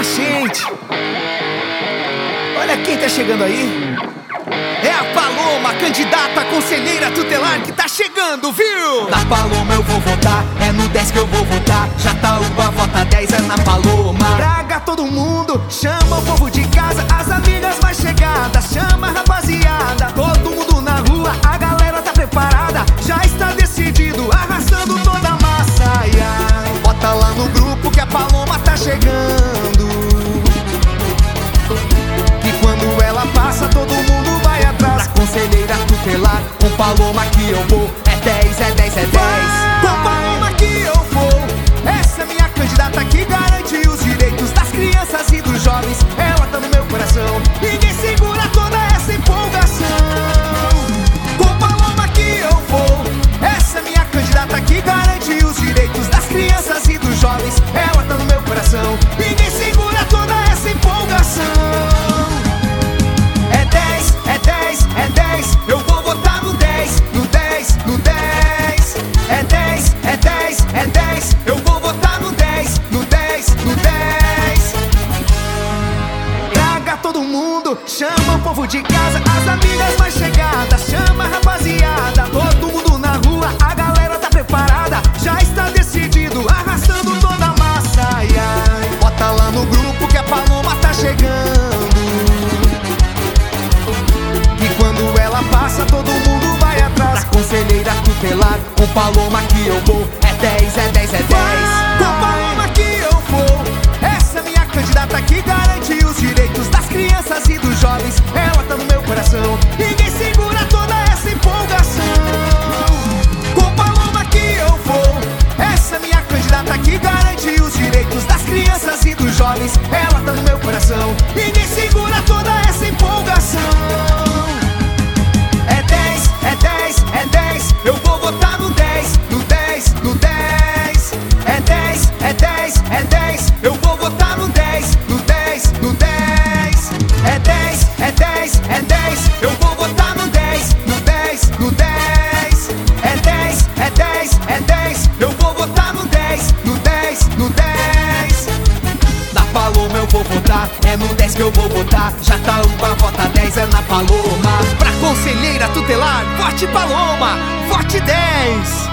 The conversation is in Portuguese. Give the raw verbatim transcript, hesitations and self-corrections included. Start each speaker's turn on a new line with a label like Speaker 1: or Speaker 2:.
Speaker 1: a gente. Olha quem tá chegando aí. É a Paloma, candidata conselheira tutelar que tá chegando, viu?
Speaker 2: Na Paloma eu vou votar, é no dez que eu vou votar. Jataúba vota dez, é na Paloma.
Speaker 1: Traga todo mundo, chama o povo de casa, as amigas mais chegadas, chama a rapaziada. Todo mundo na rua, a galera tá preparada, já está decidido, arrastando toda a massa. Ai, ai. Bota lá no grupo que a Paloma tá chegando, e quando ela passa todo mundo vai atrás.
Speaker 2: Pra conselheira tutelar, com Paloma que eu vou. É dez, é dez, é dez.
Speaker 1: Com Paloma que eu vou. Essa é minha candidata que garante os direitos das crianças e dos jovens. Ela tá no meu coração, ninguém segura toda essa empolgação. Com Paloma que eu vou. Essa é minha candidata que garante os direitos das crianças e dos jovens. Ela tá no meu coração, ninguém segura toda essa empolgação. É dez, é dez, é dez. Eu vou votar no dez, no dez, no dez. É dez, é dez, é dez. Eu vou votar no dez, no dez, no dez. Traga todo mundo, chama o povo de casa, as amigas mais chegadas, chama a rapaziada. Todo mundo na rua, a galera tá preparada, já está decidido, arrastando toda a massa. Ai, ai. Bota lá no grupo que a Paloma tá chegando, e quando ela passa todo mundo vai atrás.
Speaker 2: Pra conselheira tutelar, com Paloma que eu vou. É dez, é dez, é dez.
Speaker 1: Com Paloma que eu vou. Essa é minha candidata que garante os direitos das crianças e dos jovens. Ela tá no meu coração, ninguém segura toda essa empolgação. Com Paloma que eu vou. Essa é minha candidata que garante os direitos das crianças e dos jovens. Ela tá no meu coração, ninguém segura toda essa empolgação. É dez, é dez, é dez. Eu vou votar no dez, no dez, no dez. É dez, é dez, é dez. Eu vou votar no dez, no dez, no dez. É dez, é dez, é dez. Eu vou votar no dez, no dez, no dez. É dez, é dez, é dez. Eu vou votar no dez, no dez, no dez.
Speaker 2: Na Paloma eu vou votar, é no dez que eu vou votar. Jataúba vota dez, é na Paloma.
Speaker 1: Pra conselheira tutelar, vote Paloma, vote dez.